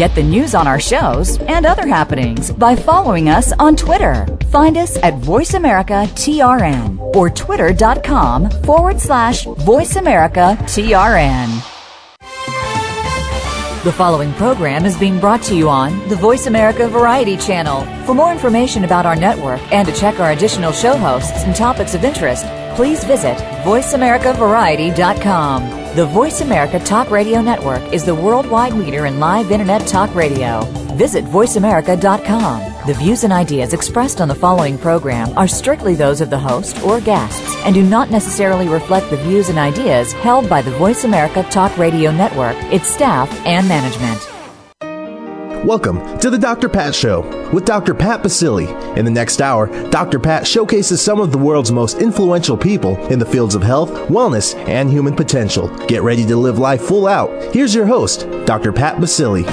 Get the news on our shows and other happenings by following us on Twitter. Find us at VoiceAmericaTRN or twitter.com/VoiceAmericaTRN. The following program is being brought to you on the Voice America Variety Channel. For more information about our network and to check our additional show hosts and topics of interest, please visit VoiceAmericaVariety.com. The Voice America Talk Radio Network is the worldwide leader in live Internet talk radio. Visit VoiceAmerica.com. The views and ideas expressed on the following program are strictly those of the host or guests and do not necessarily reflect the views and ideas held by the Voice America Talk Radio Network, its staff, and management. Welcome to the Dr. Pat Show with Dr. Pat Baccili. In the next hour, Dr. Pat showcases some of the world's most influential people in the fields of health, wellness, and human potential. Get ready to live life full out. Here's your host, Dr. Pat Baccili.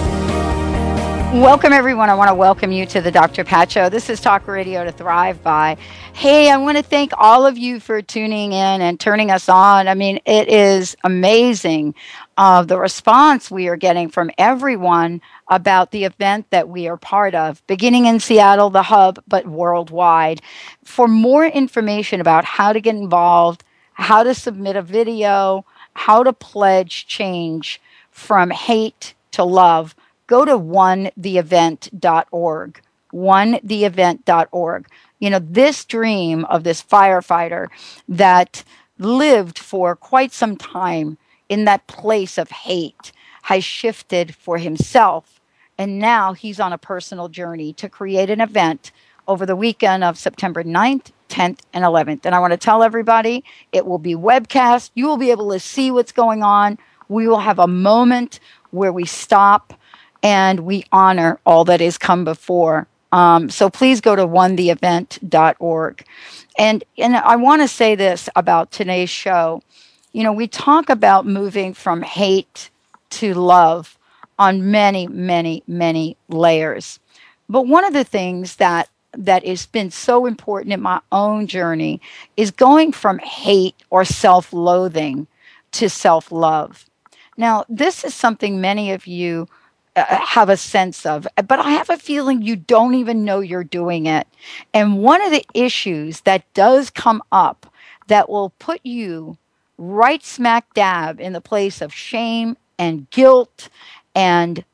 Welcome, everyone. I want to welcome you to the Dr. Pat Show. This is Talk Radio to Thrive By. Hey, I want to thank all of you for tuning in and turning us on. I mean, it is amazing the response we are getting from everyone about the event that we are part of, beginning in Seattle, the hub, but worldwide. For more information about how to get involved, how to submit a video, how to pledge change from hate to love, go to onetheevent.org, onetheevent.org. You know, this dream of this firefighter that lived for quite some time in that place of hate has shifted for himself. And now he's on a personal journey to create an event over the weekend of September 9th, 10th, and 11th. And I want to tell everybody, it will be webcast. You will be able to see what's going on. We will have a moment where we stop and we honor all that has come before. So please go to onetheevent.org. And I want to say this about today's show. You know, we talk about moving from hate to love on many, many, many layers. But one of the things that has been so important in my own journey is going from hate or self-loathing to self-love. Now, this is something many of you have a sense of, but I have a feeling you don't even know you're doing it. And one of the issues that does come up that will put you right smack dab in the place of shame and guilt and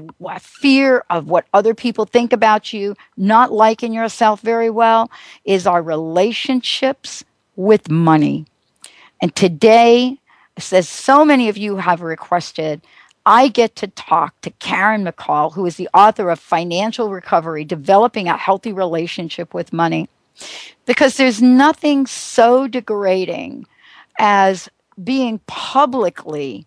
fear of what other people think about you, not liking yourself very well, is our relationships with money. And today, as so many of you have requested, I get to talk to Karen McCall, who is the author of Financial Recovery, Developing a Healthy Relationship with Money. Because there's nothing so degrading as being publicly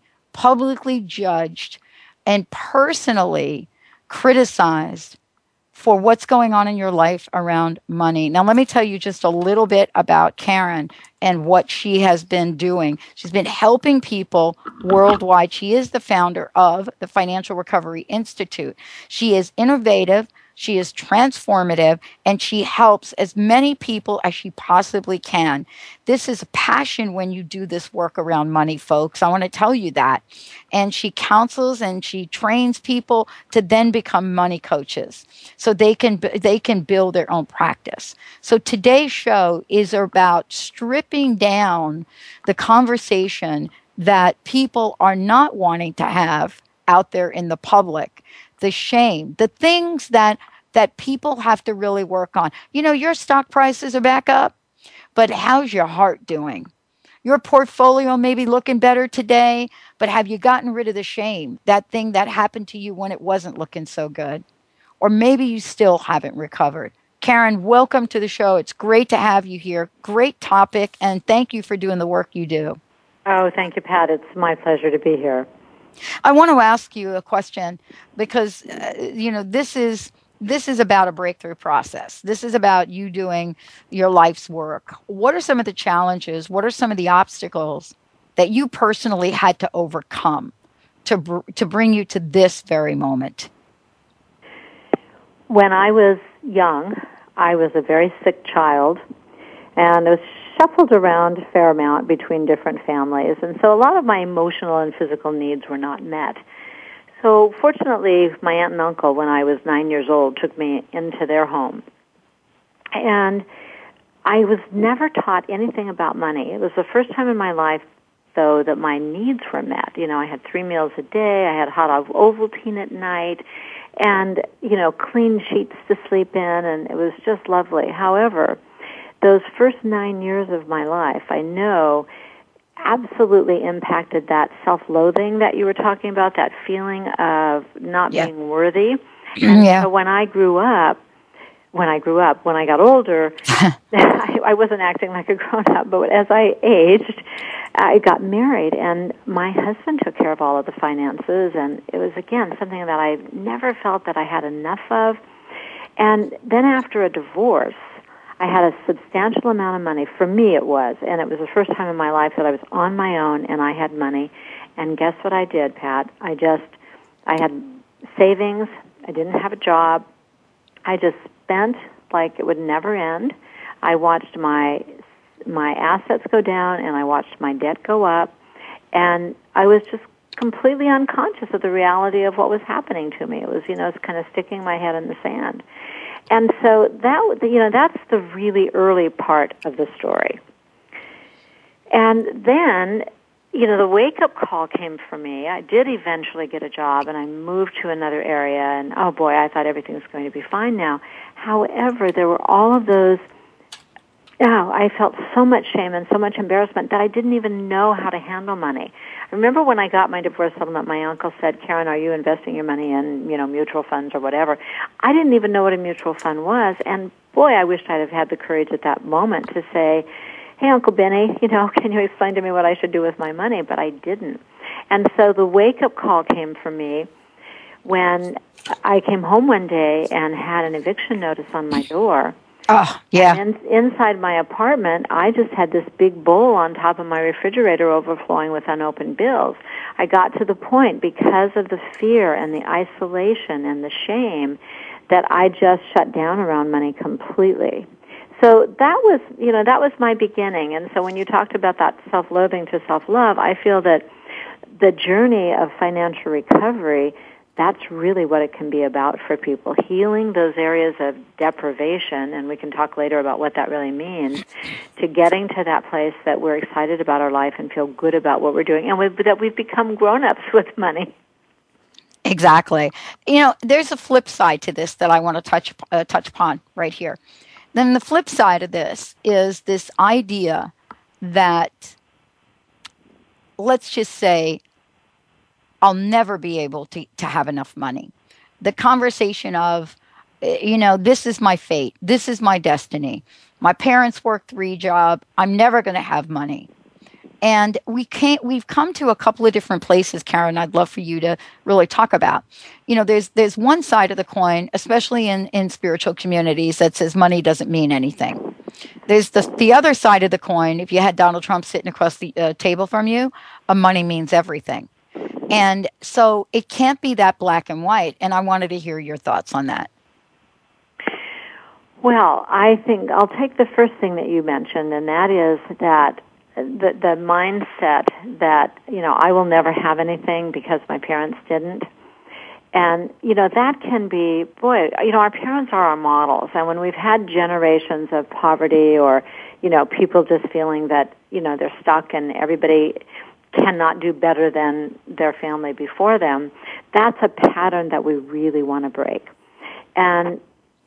judged and personally criticized for what's going on in your life around money. Now, let me tell you just a little bit about Karen and what she has been doing. She's been helping people worldwide. She is the founder of the Financial Recovery Institute. She is innovative, she is transformative, and she helps as many people as she possibly can. This is a passion when you do this work around money, folks. I want to tell you that. And she counsels and she trains people to then become money coaches so they can build their own practice. So today's show is about stripping down the conversation that people are not wanting to have out there in the public. The shame, the things that people have to really work on. You know, your stock prices are back up, but how's your heart doing? Your portfolio may be looking better today, but have you gotten rid of the shame, that thing that happened to you when it wasn't looking so good? Or maybe you still haven't recovered. Karen, welcome to the show. It's great to have you here. Great topic, and thank you for doing the work you do. Oh, thank you, Pat. It's my pleasure to be here. I want to ask you a question because, this is about a breakthrough process. This is about you doing your life's work. What are some of the challenges? What are some of the obstacles that you personally had to overcome to bring you to this very moment? When I was young, I was a very sick child, and I was shuffled around a fair amount between different families, and so a lot of my emotional and physical needs were not met. So fortunately, my aunt and uncle, when I was 9 years old, took me into their home. And I was never taught anything about money. It was the first time in my life, though, that my needs were met. You know, I had 3 meals a day, I had hot Ovaltine at night, and, you know, clean sheets to sleep in, and it was just lovely. However, those first 9 years of my life, I know, absolutely impacted that self-loathing that you were talking about, that feeling of not being worthy. And so when I got older, I wasn't acting like a grown-up, but as I aged, I got married, and my husband took care of all of the finances, and it was, again, something that I never felt that I had enough of. And then after a divorce, I had a substantial amount of money. For me, it was, and it was the first time in my life that I was on my own and I had money. And guess what I did, Pat? I had savings. I didn't have a job. I just spent like it would never end. I watched my assets go down, and I watched my debt go up, and I was just completely unconscious of the reality of what was happening to me. It was, it's kind of sticking my head in the sand. And so that's the really early part of the story. And then, the wake-up call came for me. I did eventually get a job, and I moved to another area, and oh boy, I thought everything was going to be fine now. However, there were all of those, I felt so much shame and so much embarrassment that I didn't even know how to handle money. I remember when I got my divorce settlement, my uncle said, "Karen, are you investing your money in, mutual funds or whatever?" I didn't even know what a mutual fund was, and boy, I wished I'd have had the courage at that moment to say, "Hey, Uncle Benny, can you explain to me what I should do with my money?" But I didn't. And so the wake-up call came for me when I came home one day and had an eviction notice on my door. Oh, yeah. And inside my apartment, I just had this big bowl on top of my refrigerator overflowing with unopened bills. I got to the point, because of the fear and the isolation and the shame, that I just shut down around money completely. So that was my beginning. And so when you talked about that self-loathing to self-love, I feel that the journey of financial recovery, that's really what it can be about for people, healing those areas of deprivation, and we can talk later about what that really means, to getting to that place that we're excited about our life and feel good about what we're doing, and that we've become grown-ups with money. Exactly. There's a flip side to this that I want to touch upon right here. Then the flip side of this is this idea that, let's just say, I'll never be able to have enough money. The conversation of, this is my fate. This is my destiny. My parents worked 3 jobs. I'm never going to have money. And we've come to a couple of different places, Karen, I'd love for you to really talk about. There's one side of the coin, especially in spiritual communities, that says money doesn't mean anything. There's the other side of the coin. If you had Donald Trump sitting across the table from you, money means everything. And so it can't be that black and white. And I wanted to hear your thoughts on that. Well, I think I'll take the first thing that you mentioned, and that is that the mindset that, I will never have anything because my parents didn't. And, that can be, our parents are our models. And when we've had generations of poverty or, people just feeling that, they're stuck and everybody cannot do better than their family before them, that's a pattern that we really want to break. And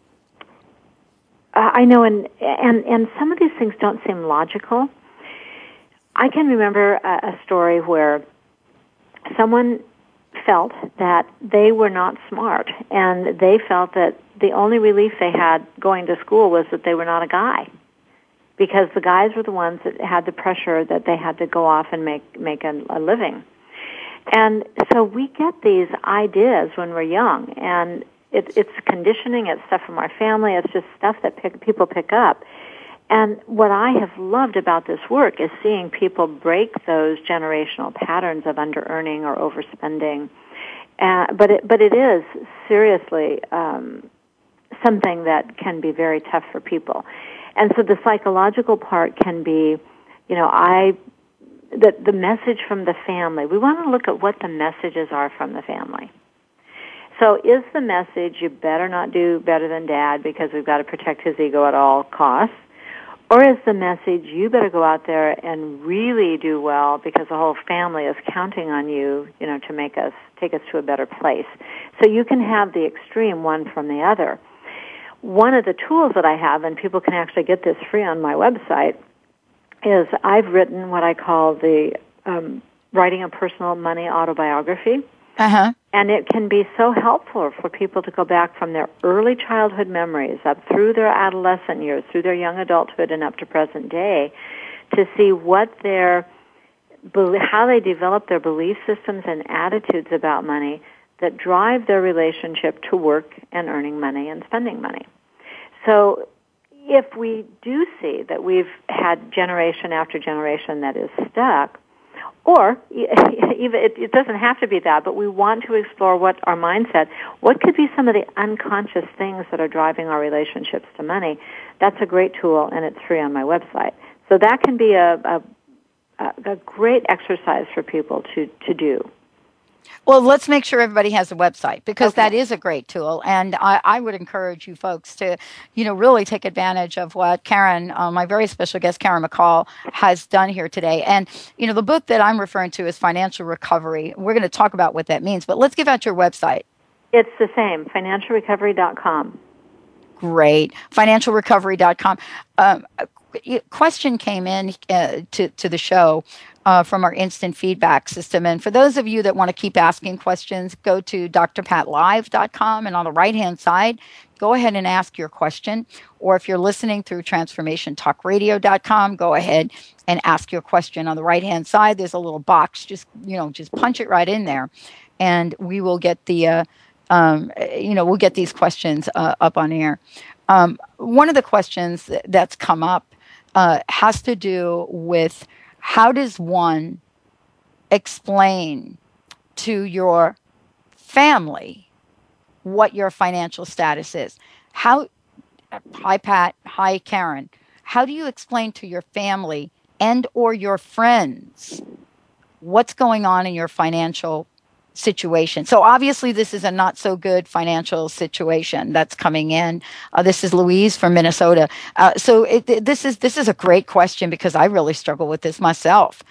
I know, and some of these things don't seem logical. I can remember a story where someone felt that they were not smart, and they felt that the only relief they had going to school was that they were not a guy, because the guys were the ones that had the pressure that they had to go off and make a living. And so we get these ideas when we're young, and it's conditioning, it's stuff from our family, it's just stuff that people pick up. And what I have loved about this work is seeing people break those generational patterns of under-earning or overspending. But it is seriously something that can be very tough for people. And so the psychological part can be, I the message from the family. We want to look at what the messages are from the family. So is the message, you better not do better than Dad because we've got to protect his ego at all costs? Or is the message, you better go out there and really do well because the whole family is counting on you, to take us to a better place? So you can have the extreme one from the other. One of the tools that I have, and people can actually get this free on my website, is I've written what I call the writing a personal money autobiography. Uh-huh. And it can be so helpful for people to go back from their early childhood memories up through their adolescent years, through their young adulthood and up to present day, to see how they develop their belief systems and attitudes about money that drive their relationship to work and earning money and spending money. So if we do see that we've had generation after generation that is stuck, or even it doesn't have to be that, but we want to explore what our mindset, what could be some of the unconscious things that are driving our relationships to money, that's a great tool, and it's free on my website. So that can be a great exercise for people to do. Well, let's make sure everybody has a website because that is a great tool. And I would encourage you folks to, really take advantage of what Karen, my very special guest, Karen McCall, has done here today. And, the book that I'm referring to is Financial Recovery. We're going to talk about what that means, but let's give out your website. It's the same, financialrecovery.com. Great. Financialrecovery.com. A question came in to the show from our instant feedback system. And for those of you that want to keep asking questions, go to drpatlive.com, and on the right-hand side, go ahead and ask your question. Or if you're listening through transformationtalkradio.com, go ahead and ask your question. On the right-hand side, there's a little box. Just punch it right in there, and we will get we'll get these questions up on air. One of the questions that's come up has to do with how does one explain to your family what your financial status is? Hi, Pat. Hi, Karen. How do you explain to your family and or your friends what's going on in your financial situation? So obviously this is a not so good financial situation that's coming in. This is Louise from Minnesota. So this is a great question because I really struggle with this myself.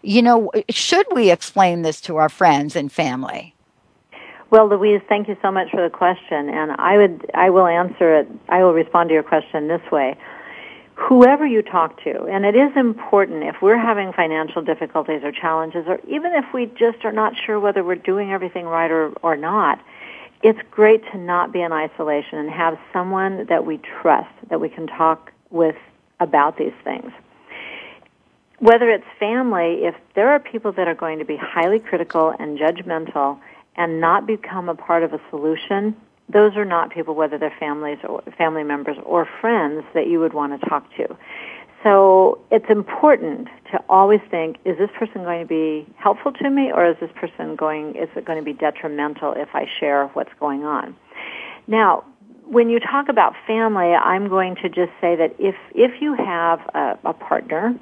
Should we explain this to our friends and family? Well, Louise, thank you so much for the question, and I will answer it. I will respond to your question this way. Whoever you talk to, and it is important if we're having financial difficulties or challenges, or even if we just are not sure whether we're doing everything right or not, it's great to not be in isolation and have someone that we trust, that we can talk with about these things. Whether it's family, if there are people that are going to be highly critical and judgmental and not become a part of a solution, those are not people, whether they're families or family members or friends, that you would want to talk to. So it's important to always think, is this person going to be helpful to me, or is it going to be detrimental if I share what's going on? Now, when you talk about family, I'm going to just say that if you have a partner,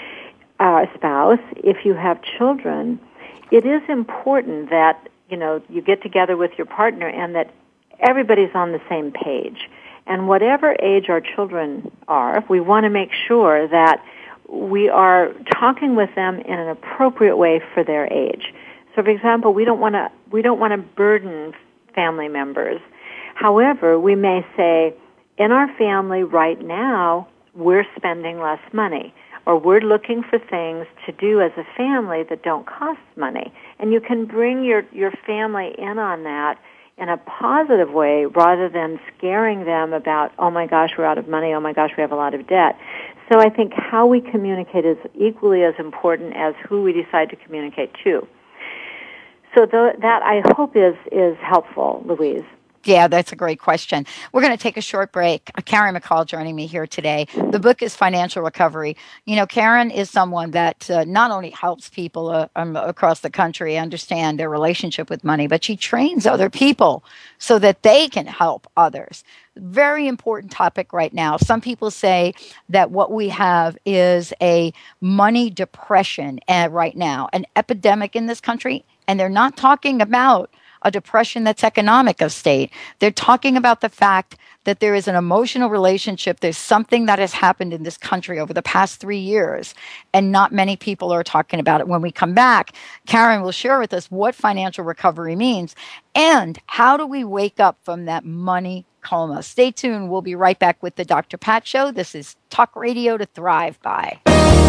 a spouse, if you have children, it is important that, you get together with your partner and that everybody's on the same page. And whatever age our children are, we want to make sure that we are talking with them in an appropriate way for their age. So, for example, we don't want to burden family members. However, we may say, in our family right now, we're spending less money, or we're looking for things to do as a family that don't cost money. And you can bring your family in on that in a positive way rather than scaring them about, oh my gosh, we're out of money, oh my gosh, we have a lot of debt. So I think how we communicate is equally as important as who we decide to communicate to. So that I hope is helpful, Louise. Yeah, that's a great question. We're going to take a short break. Karen McCall joining me here today. The book is Financial Recovery. You know, Karen is someone that not only helps people across the country understand their relationship with money, but she trains other people so that they can help others. Very important topic right now. Some people say that what we have is a money depression right now, an epidemic in this country, and they're not talking about a depression that's economic of state. They're talking about the fact that there is an emotional relationship. There's something that has happened in this country over the past 3 years, and not many people are talking about it. When we come back, Karen will share with us what financial recovery means and how do we wake up from that money coma. Stay tuned. We'll be right back with the Dr. Pat Show. This is Talk Radio to Thrive By.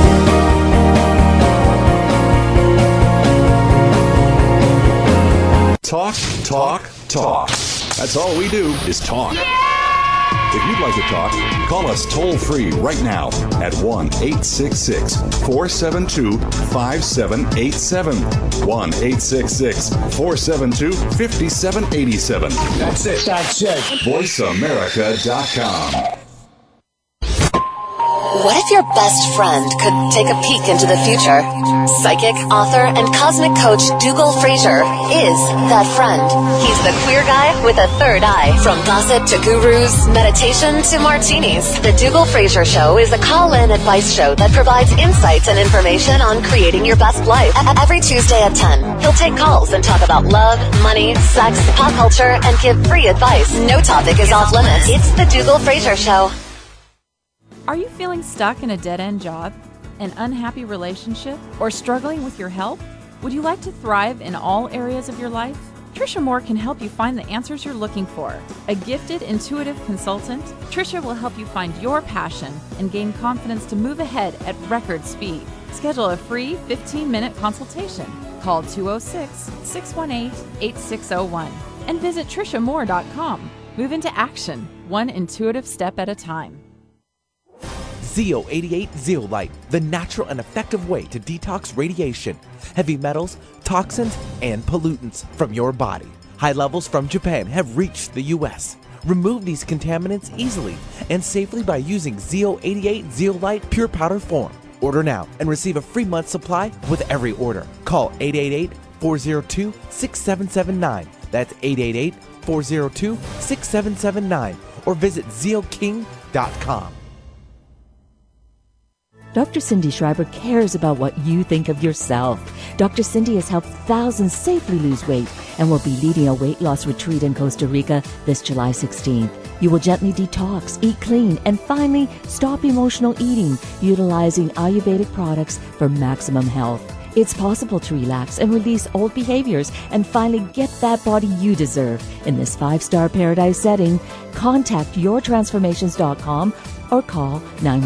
Talk, talk, talk. That's all we do is talk. If you'd like to talk, call us toll-free right now at 1-866-472-5787. 1-866-472-5787. That's it. VoiceAmerica.com. What if your best friend could take a peek into the future? Psychic, author, and cosmic coach Dougal Fraser is that friend. He's the queer guy with a third eye. From gossip to gurus, meditation to martinis, the Dougal Fraser Show is a call-in advice show that provides insights and information on creating your best life. Every Tuesday at 10, he'll take calls and talk about love, money, sex, pop culture, and give free advice. No topic is off limits. It's the Dougal Fraser Show. Are you feeling stuck in a dead-end job, an unhappy relationship, or struggling with your health? Would you like to thrive in all areas of your life? Tricia Moore can help you find the answers you're looking for. A gifted, intuitive consultant, Tricia will help you find your passion and gain confidence to move ahead at record speed. Schedule a free 15-minute consultation. Call 206-618-8601 and visit TriciaMoore.com. Move into action, one intuitive step at a time. Zeo88 Zeolite, the natural and effective way to detox radiation, heavy metals, toxins, and pollutants from your body. High levels from Japan have reached the U.S. Remove these contaminants easily and safely by using Zeo88 Zeolite pure powder form. Order now and receive a free month supply with every order. Call 888-402-6779. That's 888-402-6779 or visit zeoking.com. Dr. Cindy Schreiber cares about what you think of yourself. Dr. Cindy has helped thousands safely lose weight and will be leading a weight loss retreat in Costa Rica this July 16th. You will gently detox, eat clean, and finally stop emotional eating, utilizing Ayurvedic products for maximum health. It's possible to relax and release old behaviors and finally get that body you deserve in this 5-star paradise setting. Contact yourtransformations.com or call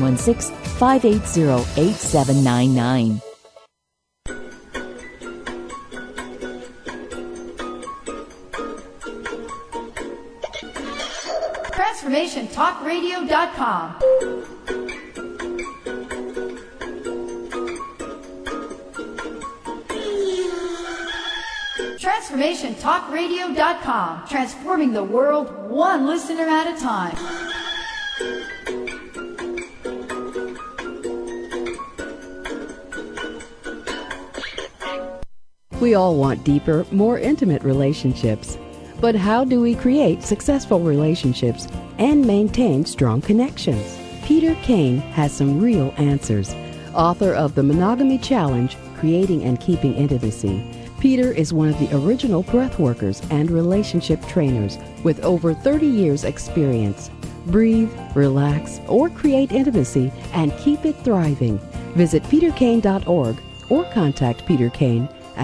916-580-8799. TransformationTalkRadio.com. TransformationTalkRadio.com. Transforming the world one listener at a time. We all want deeper, more intimate relationships. But how do we create successful relationships and maintain strong connections? Peter Kane has some real answers. Author of The Monogamy Challenge, Creating and Keeping Intimacy, Peter is one of the original breathworkers and relationship trainers with over 30 years' experience. Breathe, relax, or create intimacy and keep it thriving. Visit peterkane.org or contact Peter Kane at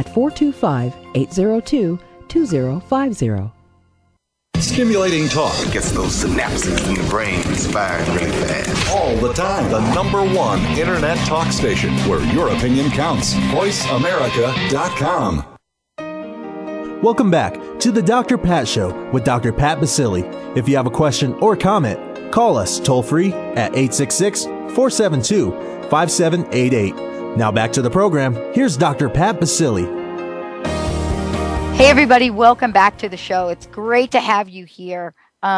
425-802-2050. Stimulating talk. It gets those synapses in the brain firing really fast. All the time. The #1 internet talk station where your opinion counts. VoiceAmerica.com. Welcome back to the Dr. Pat Show with Dr. Pat Baccili. If you have a question or comment, call us toll-free at 866-472-5788. Now back to the program. Here's Dr. Pat Baccili. Hey, everybody, welcome back to the show. It's great to have you here.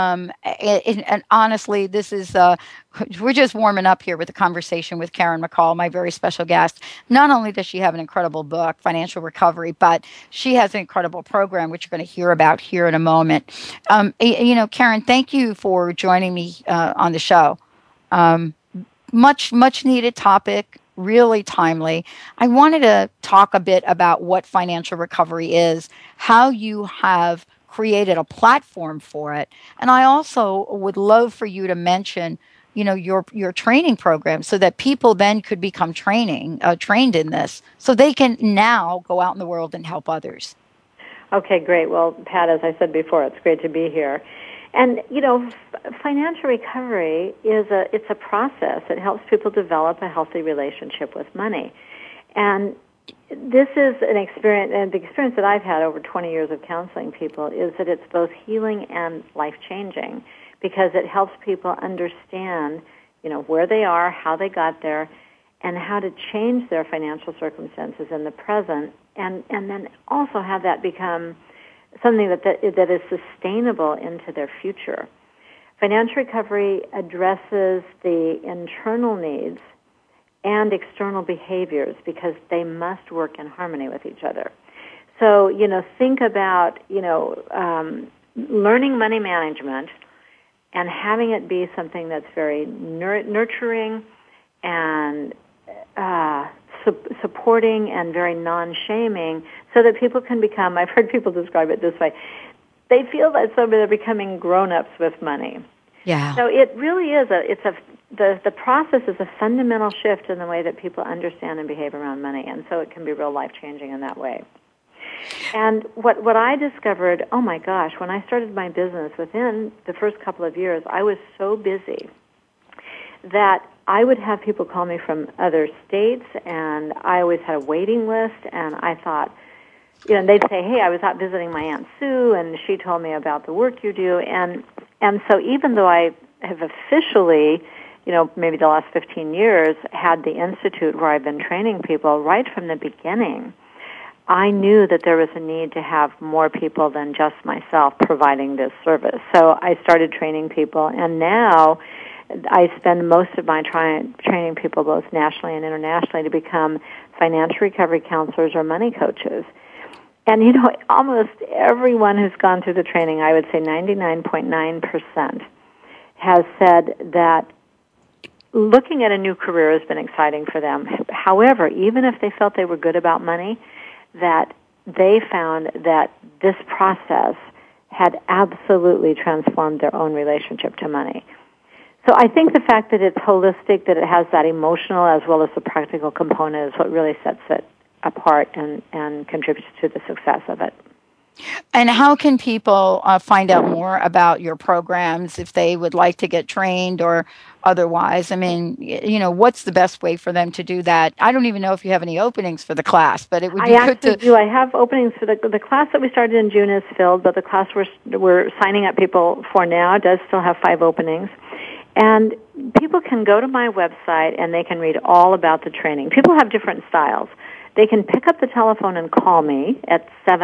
And honestly, this is, we're just warming up here with a conversation with Karen McCall, my very special guest. Not only does she have an incredible book, Financial Recovery, but she has an incredible program, which you're going to hear about here in a moment. Karen, thank you for joining me on the show. Much needed topic, really timely. I wanted to talk a bit about what financial recovery is, how you have created a platform for it, and I also would love for you to mention, your training program, so that people then could become trained in this, so they can now go out in the world and help others. Okay, great. Well, Pat, as I said before, it's great to be here. And, financial recovery it's a process. It helps people develop a healthy relationship with money. And this is an experience, and the experience that I've had over 20 years of counseling people is that it's both healing and life-changing, because it helps people understand, where they are, how they got there, and how to change their financial circumstances in the present, and then also have that become something that is sustainable into their future. Financial recovery addresses the internal needs and external behaviors, because they must work in harmony with each other. So, think about, learning money management and having it be something that's very nurturing and supporting and very non-shaming, so that people can become, I've heard people describe it this way, they feel that they're becoming grown-ups with money. Yeah. So it really is the process is a fundamental shift in the way that people understand and behave around money, and so it can be real life-changing in that way. And what I discovered, oh my gosh, when I started my business, within the first couple of years, I was so busy that I would have people call me from other states, and I always had a waiting list, and I thought, they'd say, hey, I was out visiting my Aunt Sue, and she told me about the work you do, and so even though I have officially, maybe the last 15 years, had the institute where I've been training people, right from the beginning, I knew that there was a need to have more people than just myself providing this service. So I started training people, and now I spend most of my training people, both nationally and internationally, to become financial recovery counselors or money coaches. And, almost everyone who's gone through the training, I would say 99.9%, has said that looking at a new career has been exciting for them. However, even if they felt they were good about money, that they found that this process had absolutely transformed their own relationship to money. So I think the fact that it's holistic, that it has that emotional as well as the practical component, is what really sets it apart and contributes to the success of it. And how can people find out more about your programs if they would like to get trained or otherwise? I mean, what's the best way for them to do that? I don't even know if you have any openings for the class, but it would be good to... I have openings for the class that we started in June is filled, but the class we're signing up people for now does still have 5 openings. And people can go to my website and they can read all about the training. People have different styles. They can pick up the telephone and call me at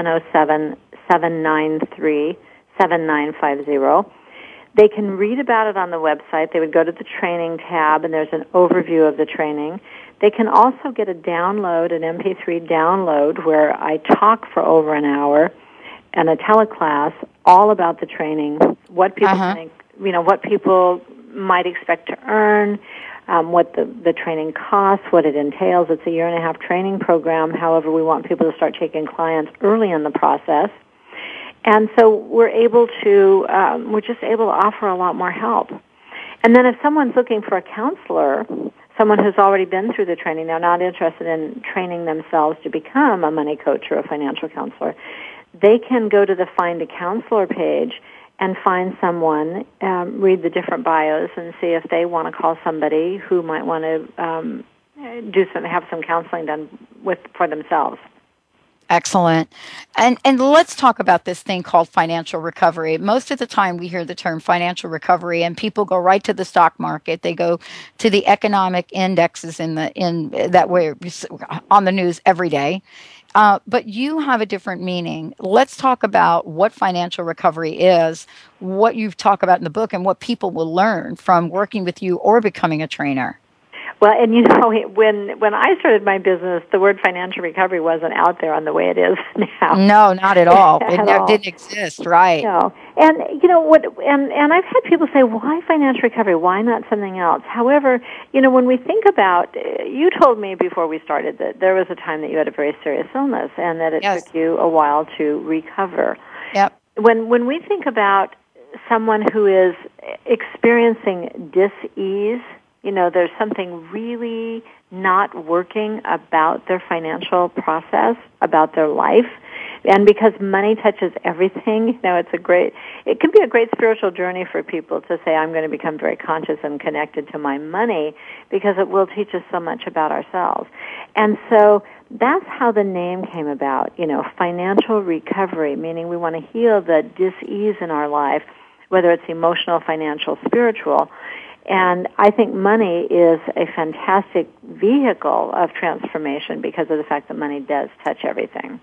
707-793-7950. They can read about it on the website. They would go to the training tab, and there's an overview of the training. They can also get an MP3 download, where I talk for over an hour, and a teleclass all about the training, what people think, what people might expect to earn, what the training costs, what it entails. It's a 1.5-year training program. However, we want people to start taking clients early in the process. And so we're just able to offer a lot more help. And then if someone's looking for a counselor, someone who's already been through the training, they're not interested in training themselves to become a money coach or a financial counselor, they can go to the Find a Counselor page and find someone, read the different bios, and see if they want to call somebody who might want to have some counseling done for themselves. Excellent. And let's talk about this thing called financial recovery. Most of the time we hear the term financial recovery and people go right to the stock market. They go to the economic indexes in that way on the news every day. But you have a different meaning. Let's talk about what financial recovery is, what you talk about in the book, and what people will learn from working with you or becoming a trainer. Well, and you know, when I started my business, the word financial recovery wasn't out there on the way it is now. No, not at all. It didn't exist, right? No. And you know what? And I've had people say, "Why financial recovery? Why not something else?" However, you know, when we think about, you told me before we started that there was a time that you had a very serious illness, and that it took you a while to recover. Yep. When we think about someone who is experiencing dis-ease, you know, there's something really not working about their financial process, about their life. And because money touches everything, you know, it can be a great spiritual journey for people to say, I'm going to become very conscious and connected to my money, because it will teach us so much about ourselves. And so that's how the name came about, you know, financial recovery, meaning we want to heal the dis-ease in our life, whether it's emotional, financial, spiritual. And I think money is a fantastic vehicle of transformation because of the fact that money does touch everything.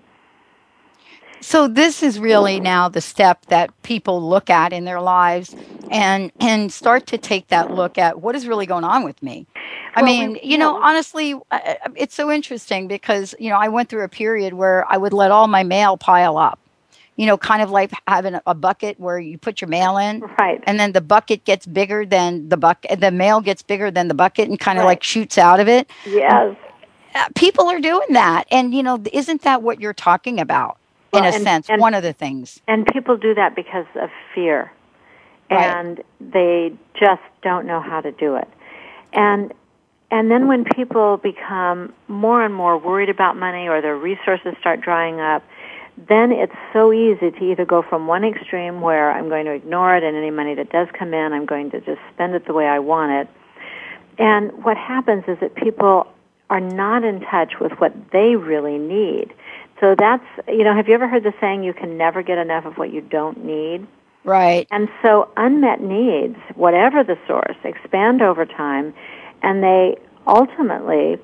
So this is really now the step that people look at in their lives and start to take that look at what is really going on with me. I mean, you know, honestly, it's so interesting because, you know, I went through a period where I would let all my mail pile up. You know, kind of like having a bucket where you put your mail in. Right. And then the bucket gets bigger than the bucket. The mail gets bigger than the bucket and kind of like shoots out of it. Yes. People are doing that. And, you know, isn't that what you're talking about in a sense? One of the things. And people do that because of fear. Right. And they just don't know how to do it. And then when people become more and more worried about money or their resources start drying up, then it's so easy to either go from one extreme where I'm going to ignore it and any money that does come in, I'm going to just spend it the way I want it. And what happens is that people are not in touch with what they really need. So that's, you know, have you ever heard the saying, you can never get enough of what you don't need? Right. And so unmet needs, whatever the source, expand over time, and they ultimately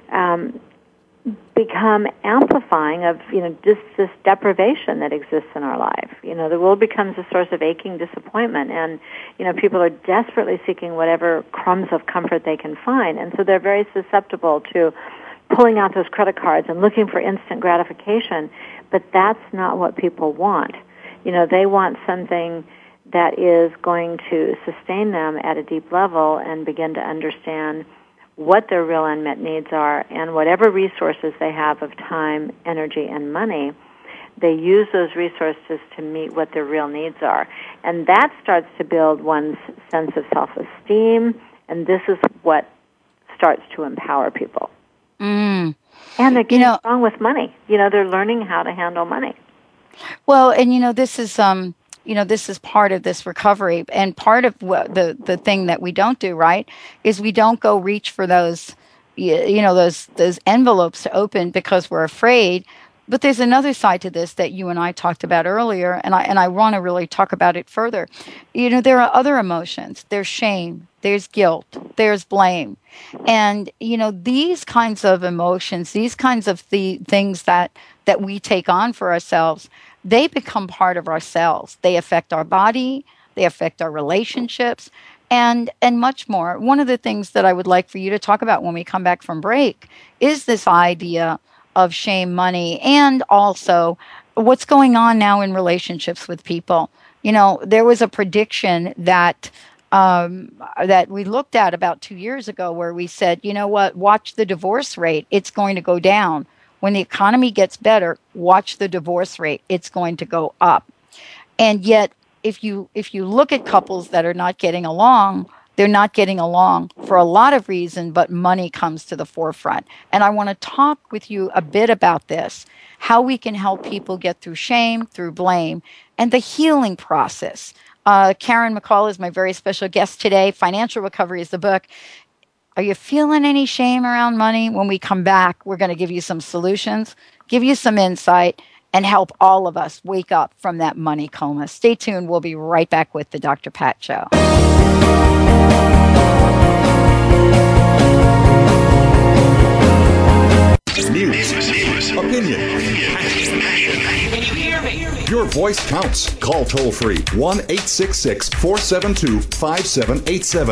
become amplifying of, you know, just this deprivation that exists in our life. You know, the world becomes a source of aching disappointment, and, you know, people are desperately seeking whatever crumbs of comfort they can find, and so they're very susceptible to pulling out those credit cards and looking for instant gratification, but that's not what people want. You know, they want something that is going to sustain them at a deep level and begin to understand what their real unmet needs are, and whatever resources they have of time, energy, and money, they use those resources to meet what their real needs are. And that starts to build one's sense of self-esteem, and this is what starts to empower people. Mm. And they're getting strong with money. You know, they're learning how to handle money. Well, and, you know, this is this is part of this recovery, and part of what the thing that we don't do, right, is we don't go reach for those, you know, those envelopes to open because we're afraid. But there's another side to this that you and I talked about earlier, and I want to really talk about it further. You know, there are other emotions. There's shame, there's guilt, there's blame, and, you know, these kinds of emotions, these kinds of the things that we take on for ourselves, they become part of ourselves. They affect our body, they affect our relationships, and much more. One of the things that I would like for you to talk about when we come back from break is this idea of shame, money, and also what's going on now in relationships with people. You know, there was a prediction that we looked at about 2 years ago where we said, you know what, watch the divorce rate. It's going to go down. When the economy gets better, watch the divorce rate. It's going to go up. And yet, if you look at couples that are not getting along, they're not getting along for a lot of reasons, but money comes to the forefront. And I want to talk with you a bit about this, how we can help people get through shame, through blame, and the healing process. Karen McCall is my very special guest today. Financial Recovery is the book. Are you feeling any shame around money? When we come back, we're going to give you some solutions, give you some insight, and help all of us wake up from that money coma. Stay tuned. We'll be right back with the Dr. Pat Show. news, opinion. Can you hear me? Your voice counts. Call toll-free 1-866-472-5787.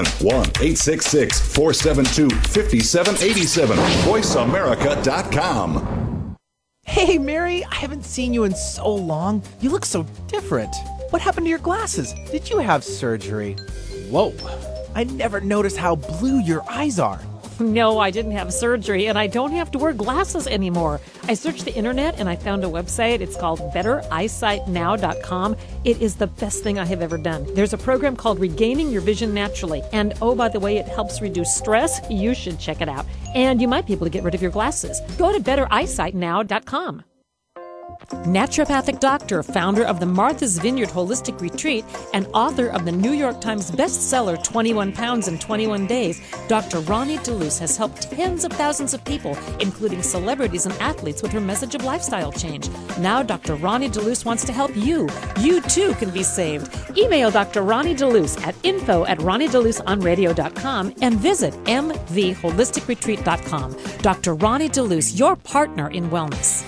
1-866-472-5787. VoiceAmerica.com. Hey, Mary, I haven't seen you in so long. You look so different. What happened to your glasses? Did you have surgery? Whoa. I never noticed how blue your eyes are. No, I didn't have surgery, and I don't have to wear glasses anymore. I searched the internet, and I found a website. It's called BetterEyesightNow.com. It is the best thing I have ever done. There's a program called Regaining Your Vision Naturally. And, oh, by the way, it helps reduce stress. You should check it out. And you might be able to get rid of your glasses. Go to BetterEyesightNow.com. Naturopathic doctor, founder of the Martha's Vineyard Holistic Retreat, and author of the New York Times bestseller 21 Pounds in 21 Days, Dr. Ronnie DeLuce has helped tens of thousands of people, including celebrities and athletes, with her message of lifestyle change. Now Dr. Ronnie DeLuce wants to help you. You too can be saved. Email Dr. Ronnie DeLuce at info@ronniedeluceonradio.com and visit mtheholisticretreat.com. Dr. Ronnie DeLuce, your partner in wellness.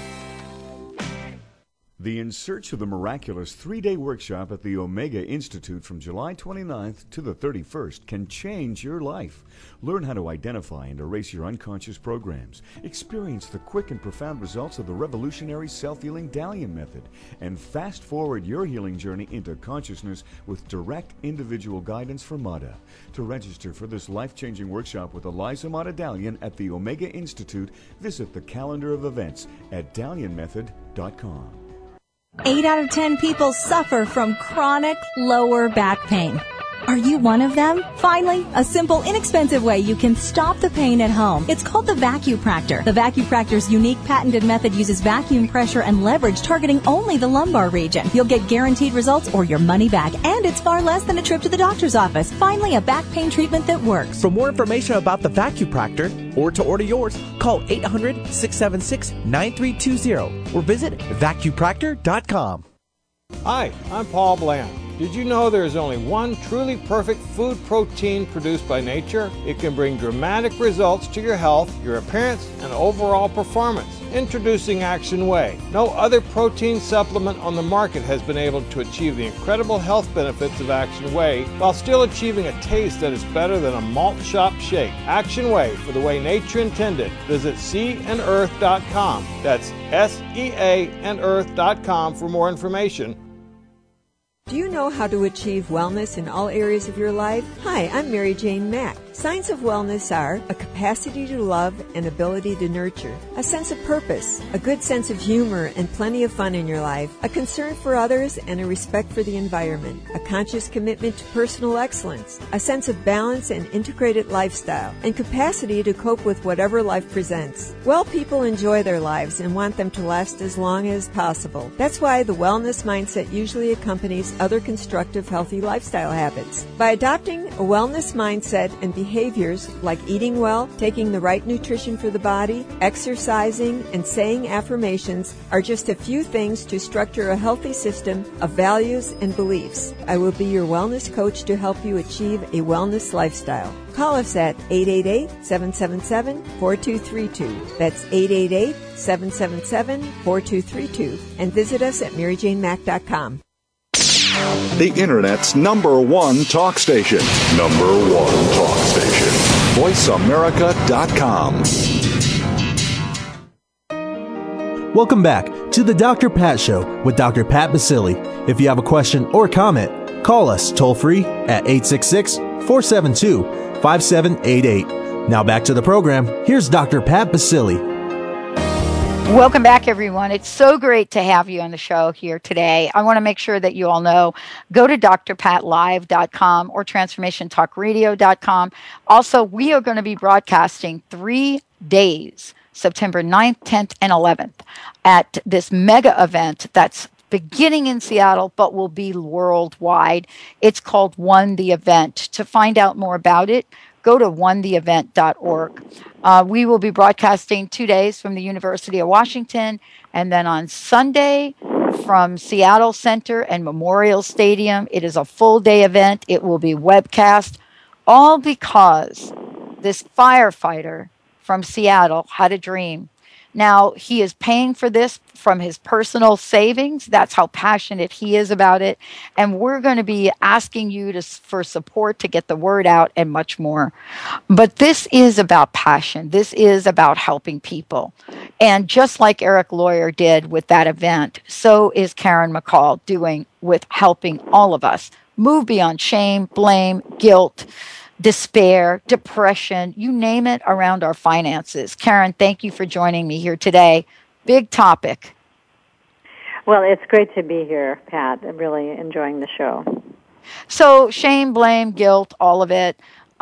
The In Search of the Miraculous 3-day workshop at the Omega Institute from July 29th to the 31st can change your life. Learn how to identify and erase your unconscious programs. Experience the quick and profound results of the revolutionary self-healing Dalian method. And fast forward your healing journey into consciousness with direct individual guidance from Mata. To register for this life-changing workshop with Eliza Mata Dalian at the Omega Institute, visit the calendar of events at DalianMethod.com. 8 out of 10 people suffer from chronic lower back pain. Are you one of them? Finally, a simple, inexpensive way you can stop the pain at home. It's called the Vacupractor. The Vacupractor's unique patented method uses vacuum pressure and leverage targeting only the lumbar region. You'll get guaranteed results or your money back, and it's far less than a trip to the doctor's office. Finally, a back pain treatment that works. For more information about the Vacupractor or to order yours, call 800-676-9320 or visit vacupractor.com. Hi, I'm Paul Bland. Did you know there is only one truly perfect food protein produced by nature? It can bring dramatic results to your health, your appearance, and overall performance. Introducing Action Whey. No other protein supplement on the market has been able to achieve the incredible health benefits of Action Whey while still achieving a taste that is better than a malt shop shake. Action Whey, for the way nature intended. Visit seaandearth.com. That's SEAandearth.com for more information. Do you know how to achieve wellness in all areas of your life? Hi, I'm Mary Jane Mack. Signs of wellness are a capacity to love and ability to nurture, a sense of purpose, a good sense of humor and plenty of fun in your life, a concern for others and a respect for the environment, a conscious commitment to personal excellence, a sense of balance and integrated lifestyle, and capacity to cope with whatever life presents. Well people enjoy their lives and want them to last as long as possible. That's why the wellness mindset usually accompanies other constructive, healthy lifestyle habits. By adopting a wellness mindset and behaviors like eating well, taking the right nutrition for the body, exercising, and saying affirmations are just a few things to structure a healthy system of values and beliefs. I will be your wellness coach to help you achieve a wellness lifestyle. Call us at 888-777-4232. That's 888-777-4232. And visit us at MaryJaneMack.com. The Internet's #1 talk station. #1 talk station. VoiceAmerica.com. Welcome back to the Dr. Pat Show with Dr. Pat Basili. If you have a question or comment, call us toll free at 866-472-5788. Now back to the program. Here's Dr. Pat Basili. Welcome back, everyone. It's so great to have you on the show here today. I want to make sure that you all know, go to drpatlive.com or transformationtalkradio.com. Also, we are going to be broadcasting 3 days, September 9th, 10th, and 11th, at this mega event that's beginning in Seattle, but will be worldwide. It's called One the Event. To find out more about it, go to onetheevent.org. We will be broadcasting 2 days from the University of Washington, and then on Sunday from Seattle Center and Memorial Stadium. It is a full-day event. It will be webcast, all because this firefighter from Seattle had a dream Now, he is paying for this from his personal savings. That's how passionate he is about it. And we're going to be asking you for support to get the word out and much more. But this is about passion. This is about helping people. And just like Eric Lawyer did with that event, so is Karen McCall doing with helping all of us move beyond shame, blame, guilt, despair, depression, you name it, around our finances. Karen, thank you for joining me here today. Big topic. Well, it's great to be here, Pat. I'm really enjoying the show. So shame, blame, guilt, all of it.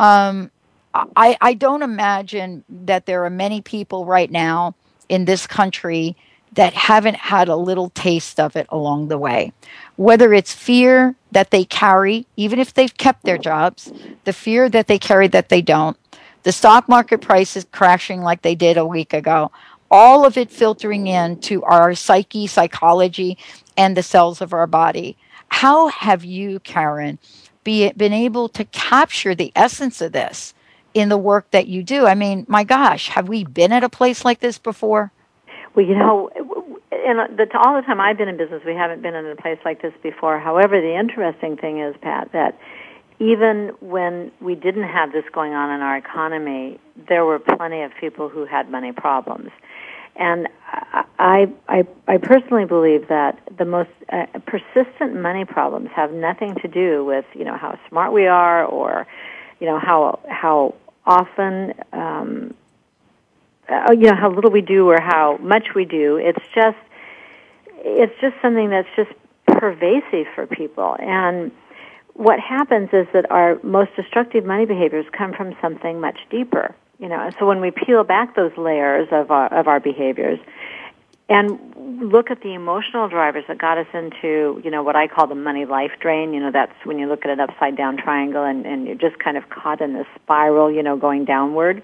I don't imagine that there are many people right now in this country that haven't had a little taste of it along the way. Whether it's fear that they carry, even if they've kept their jobs, the fear that they carry that they don't, the stock market prices crashing like they did a week ago, all of it filtering into our psyche, psychology, and the cells of our body. How have you, Karen, been able to capture the essence of this in the work that you do? I mean, my gosh, have we been at a place like this before? Well, you know, all the time I've been in business, we haven't been in a place like this before. However, the interesting thing is, Pat, that even when we didn't have this going on in our economy, there were plenty of people who had money problems. And I personally believe that the most persistent money problems have nothing to do with, you know, how smart we are or, you know, how often, you know, how little we do or how much we do. It's just something that's just pervasive for people. And what happens is that our most destructive money behaviors come from something much deeper. You know, so when we peel back those layers of our behaviors and look at the emotional drivers that got us into, you know, what I call the money life drain, you know, that's when you look at an upside down triangle and you're just kind of caught in this spiral, you know, going downward.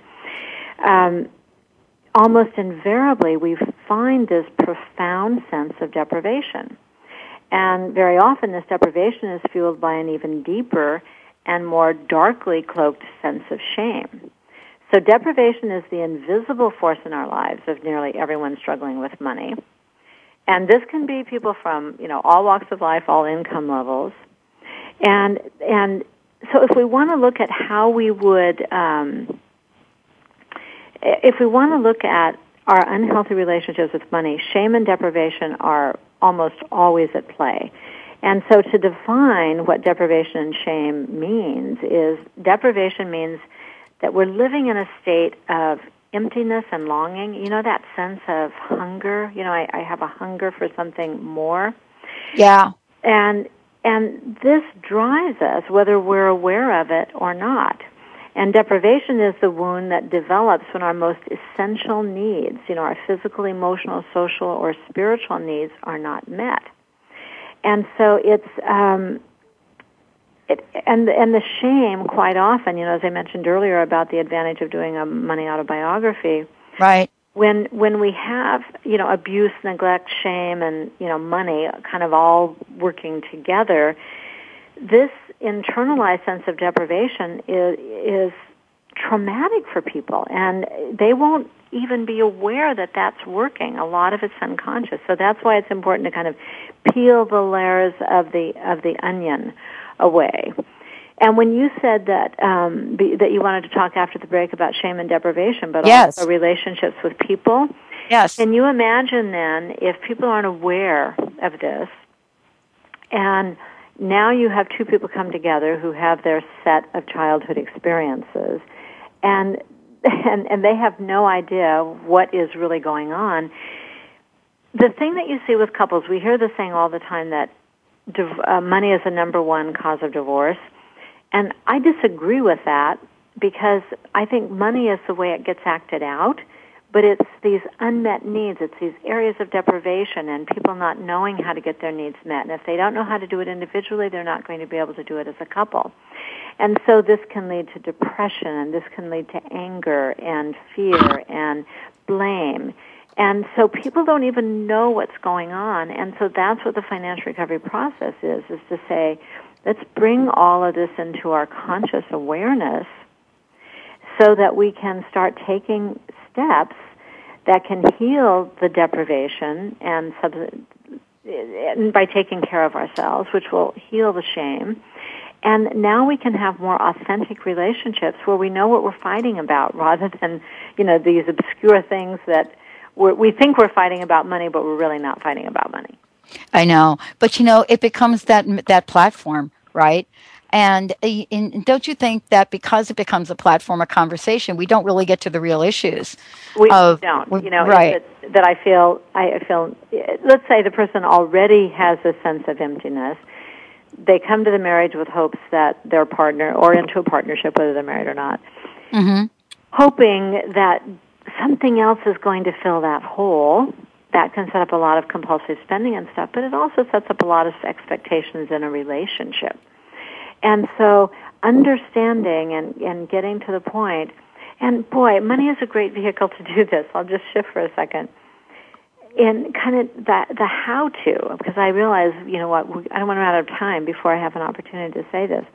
Almost invariably we find this profound sense of deprivation. And very often this deprivation is fueled by an even deeper and more darkly cloaked sense of shame. So deprivation is the invisible force in our lives of nearly everyone struggling with money. And this can be people from, you know, all walks of life, all income levels. And so if we want to look at how we would, if we want to look at our unhealthy relationships with money, shame and deprivation are almost always at play. And so to define what deprivation and shame means is deprivation means that we're living in a state of emptiness and longing. You know, that sense of hunger. You know, I have a hunger for something more. Yeah. And this drives us whether we're aware of it or not. And deprivation is the wound that develops when our most essential needs, you know, our physical, emotional, social, or spiritual needs are not met. And so it's, and the shame quite often, you know, as I mentioned earlier about the advantage of doing a money autobiography. Right. When we have, you know, abuse, neglect, shame, and, you know, money kind of all working together, this internalized sense of deprivation is traumatic for people, and they won't even be aware that that's working. A lot of it's unconscious. So that's why it's important to kind of peel the layers of the onion away. And when you said that that you wanted to talk after the break about shame and deprivation, but yes, also relationships with people, yes, can you imagine then if people aren't aware of this, and now you have two people come together who have their set of childhood experiences, and they have no idea what is really going on. The thing that you see with couples, we hear the saying all the time that money is the number one cause of divorce. And I disagree with that because I think money is the way it gets acted out, but it's these unmet needs, it's these areas of deprivation and people not knowing how to get their needs met. And if they don't know how to do it individually, they're not going to be able to do it as a couple. And so this can lead to depression, and this can lead to anger and fear and blame. And so people don't even know what's going on. And so that's what the financial recovery process is to say, let's bring all of this into our conscious awareness so that we can start taking steps that can heal the deprivation and by taking care of ourselves, which will heal the shame. And now we can have more authentic relationships where we know what we're fighting about rather than, these obscure things that we think we're fighting about money, but we're really not fighting about money. I know. But, it becomes that platform, right? And don't you think that because it becomes a platform of conversation, we don't really get to the real issues? We don't. Right. That I feel, let's say the person already has a sense of emptiness. They come to the marriage with hopes that their partner, or into a partnership, whether they're married or not, hoping that something else is going to fill that hole. That can set up a lot of compulsive spending and stuff, but it also sets up a lot of expectations in a relationship. And so understanding and getting to the point, and boy, money is a great vehicle to do this. I'll just shift for a second. In kind of the how-to, because I realize, I don't want to run out of time before I have an opportunity to say this.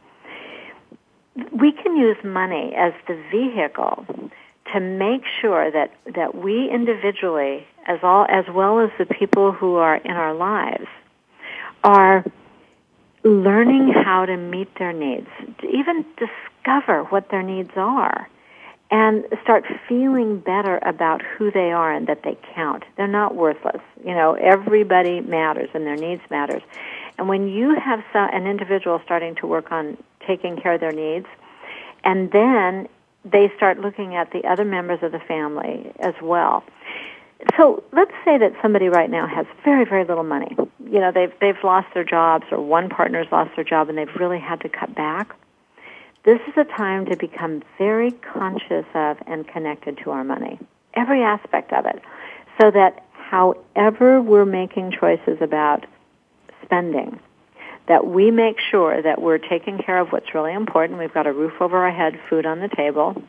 We can use money as the vehicle to make sure that we individually, as well as the people who are in our lives, are learning how to meet their needs, to even discover what their needs are, and start feeling better about who they are and that they count. They're not worthless. Everybody matters and their needs matters. And when you have an individual starting to work on taking care of their needs, and then they start looking at the other members of the family as well. So let's say that somebody right now has very, very little money. They've lost their jobs, or one partner's lost their job, and they've really had to cut back. This is a time to become very conscious of and connected to our money, every aspect of it, so that however we're making choices about spending, that we make sure that we're taking care of what's really important. We've got a roof over our head, food on the table,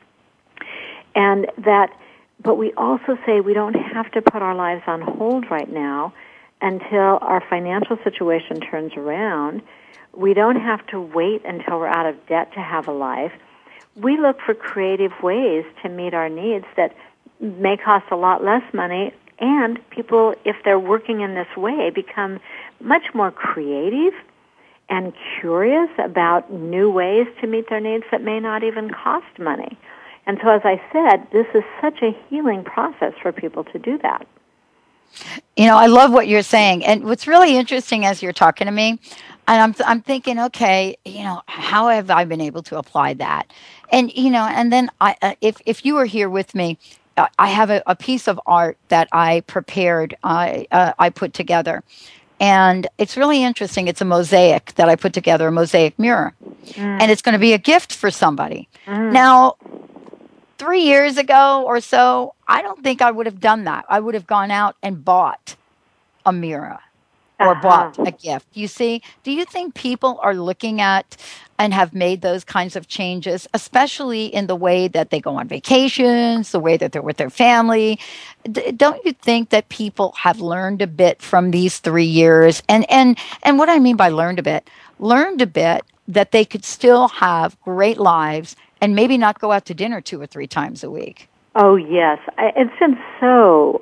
but we also say we don't have to put our lives on hold right now until our financial situation turns around. We don't have to wait until we're out of debt to have a life. We look for creative ways to meet our needs that may cost a lot less money, and people, if they're working in this way, become much more creative and curious about new ways to meet their needs that may not even cost money. And so, as I said, this is such a healing process for people to do that. I love what you're saying. And what's really interesting as you're talking to me, and I'm thinking, okay, how have I been able to apply that? And, and then if you were here with me, I have a piece of art that I prepared, I put together. And it's really interesting. It's a mosaic that I put together, a mosaic mirror. And it's going to be a gift for somebody. Now, 3 years ago or so, I don't think I would have done that. I would have gone out and bought a mirror or bought a gift. You see, do you think people are looking at and have made those kinds of changes, especially in the way that they go on vacations, the way that they're with their family? Don't you think that people have learned a bit from these 3 years? And what I mean by learned a bit that they could still have great lives and maybe not go out to dinner 2 or 3 times a week. Oh, yes. It's been so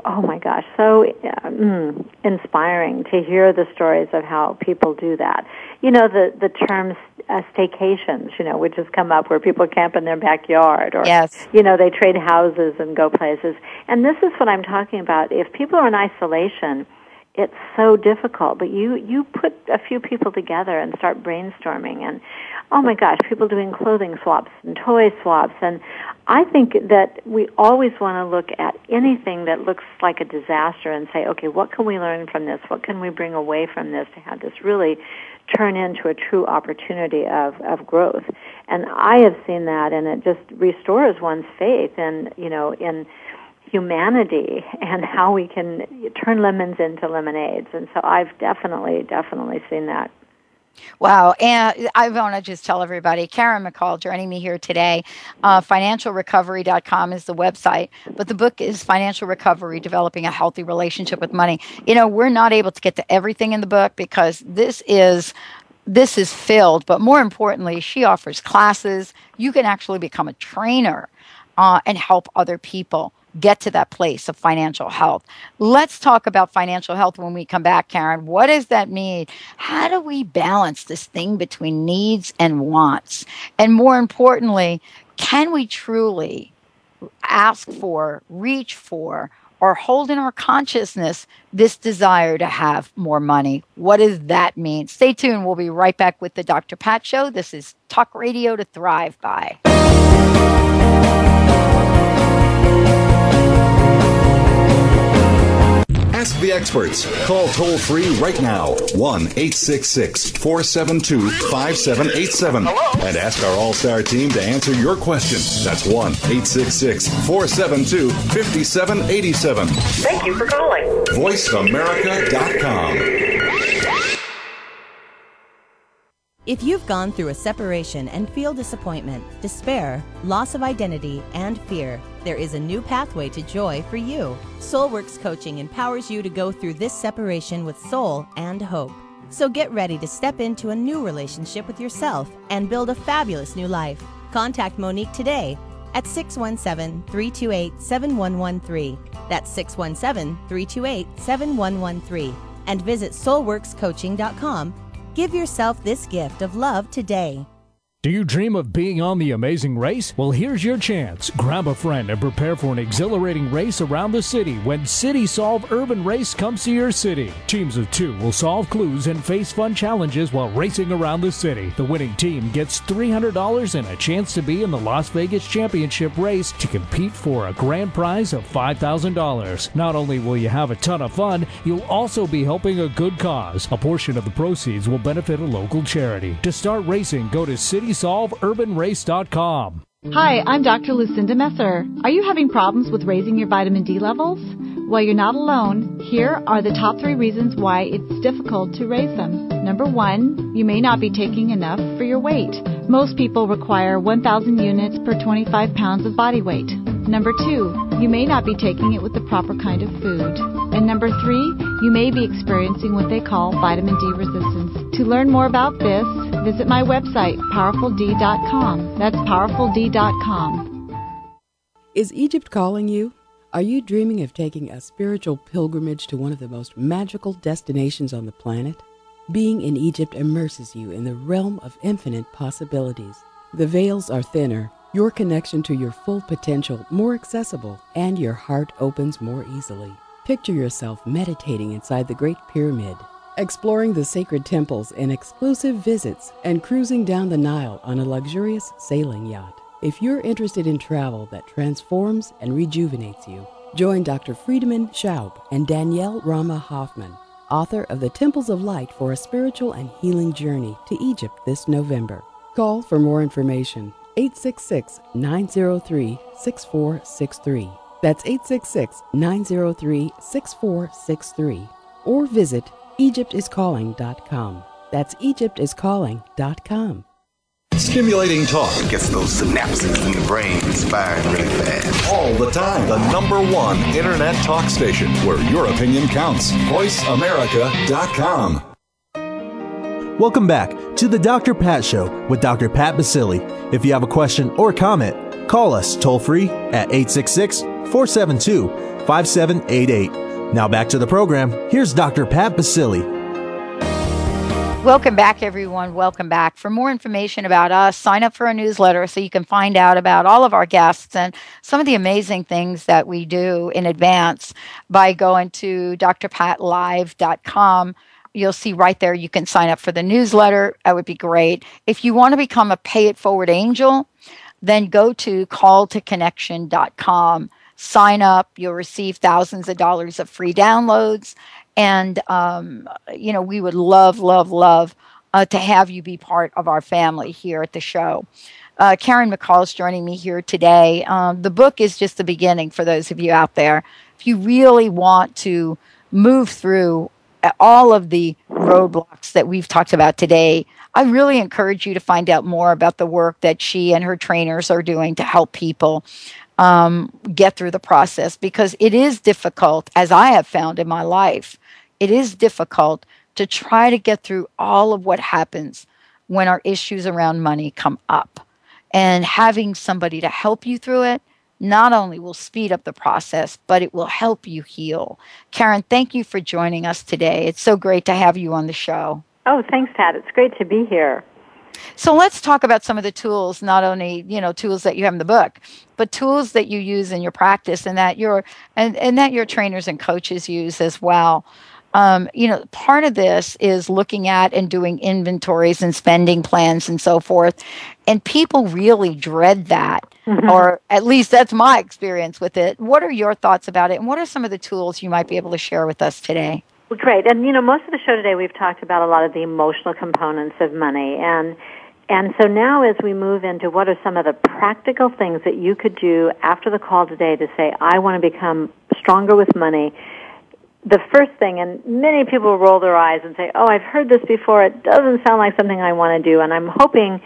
inspiring to hear the stories of how people do that. The term staycations, which has come up where people camp in their backyard, or, yes. They trade houses and go places. And this is what I'm talking about. If people are in isolation, it's so difficult, but you put a few people together and start brainstorming, and oh my gosh, people doing clothing swaps and toy swaps. And I think that we always want to look at anything that looks like a disaster and say, okay, what can we learn from this? What can we bring away from this to have this really turn into a true opportunity of growth? And I have seen that, and it just restores one's faith in humanity and how we can turn lemons into lemonades. And so I've definitely seen that. Wow. And I want to just tell everybody, Karen McCall joining me here today. Financialrecovery.com is the website, but the book is Financial Recovery, Developing a Healthy Relationship with Money. We're not able to get to everything in the book because this is filled, but more importantly, she offers classes. You can actually become a trainer and help other people get to that place of financial health. Let's talk about financial health when we come back, Karen. What does that mean? How do we balance this thing between needs and wants? And more importantly, can we truly ask for, reach for, or hold in our consciousness this desire to have more money? What does that mean? Stay tuned. We'll be right back with the Dr. Pat Show. This is Talk Radio to Thrive By. Ask the experts. Call toll free right now. 1-866-472-5787. And ask our all-star team to answer your question. That's 1-866-472-5787. Thank you for calling. VoiceAmerica.com. If you've gone through a separation and feel disappointment, despair, loss of identity, and fear, there is a new pathway to joy for you. Soulworks Coaching empowers you to go through this separation with soul and hope. So get ready to step into a new relationship with yourself and build a fabulous new life. Contact Monique today at 617-328-7113. That's 617-328-7113. And visit soulworkscoaching.com. Give yourself this gift of love today. Do you dream of being on The Amazing Race? Well, here's your chance. Grab a friend and prepare for an exhilarating race around the city when City Solve Urban Race comes to your city. Teams of 2 will solve clues and face fun challenges while racing around the city. The winning team gets $300 and a chance to be in the Las Vegas Championship race to compete for a grand prize of $5,000. Not only will you have a ton of fun, you'll also be helping a good cause. A portion of the proceeds will benefit a local charity. To start racing, go to CitySolveUrbanRace.com. Hi, I'm Dr. Lucinda Messer. Are you having problems with raising your vitamin D levels? Well, you're not alone. Here are the top 3 reasons why it's difficult to raise them. Number 1, you may not be taking enough for your weight. Most people require 1,000 units per 25 pounds of body weight. Number 2, you may not be taking it with the proper kind of food. And number 3, you may be experiencing what they call vitamin D resistance. To learn more about this, visit my website, PowerfulD.com. That's PowerfulD.com. Is Egypt calling you? Are you dreaming of taking a spiritual pilgrimage to one of the most magical destinations on the planet? Being in Egypt immerses you in the realm of infinite possibilities. The veils are thinner, your connection to your full potential more accessible, and your heart opens more easily. Picture yourself meditating inside the Great Pyramid, exploring the sacred temples in exclusive visits, and cruising down the Nile on a luxurious sailing yacht. If you're interested in travel that transforms and rejuvenates you, join Dr. Friedemann Schaub and Danielle Rama Hoffman, author of The Temples of Light for a Spiritual and Healing Journey to Egypt this November. Call for more information, 866-903-6463. That's 866-903-6463. Or visit EgyptIsCalling.com. That's EgyptIsCalling.com. Stimulating talk gets those synapses in the brain firing really fast. All the time. The #1 internet talk station where your opinion counts. VoiceAmerica.com. Welcome back to the Dr. Pat Show with Dr. Pat Baccili. If you have a question or comment, call us toll free at 866-472-5788. Now back to the program. Here's Dr. Pat Baccili. Welcome back, everyone. Welcome back. For more information about us, sign up for our newsletter so you can find out about all of our guests and some of the amazing things that we do in advance by going to drpatlive.com. You'll see right there you can sign up for the newsletter. That would be great. If you want to become a Pay It Forward Angel, then go to calltoconnection.com. Sign up. You'll receive thousands of dollars of free downloads. And, we would love to have you be part of our family here at the show. Karen McCall is joining me here today. The book is just the beginning for those of you out there. If you really want to move through all of the roadblocks that we've talked about today, I really encourage you to find out more about the work that she and her trainers are doing to help people get through the process, because it is difficult, as I have found in my life. It is difficult to try to get through all of what happens when our issues around money come up. And having somebody to help you through it not only will speed up the process, but it will help you heal. Karen, thank you for joining us today. It's so great to have you on the show. Oh, thanks, Pat. It's great to be here. So let's talk about some of the tools, not only, tools that you have in the book, but tools that you use in your practice and that that your trainers and coaches use as well. Part of this is looking at and doing inventories and spending plans and so forth. And people really dread that, or at least that's my experience with it. What are your thoughts about it? And what are some of the tools you might be able to share with us today? Well, great. And, most of the show today we've talked about a lot of the emotional components of money. And so now as we move into what are some of the practical things that you could do after the call today to say, I want to become stronger with money, the first thing, and many people roll their eyes and say, oh, I've heard this before. It doesn't sound like something I want to do. And I'm hoping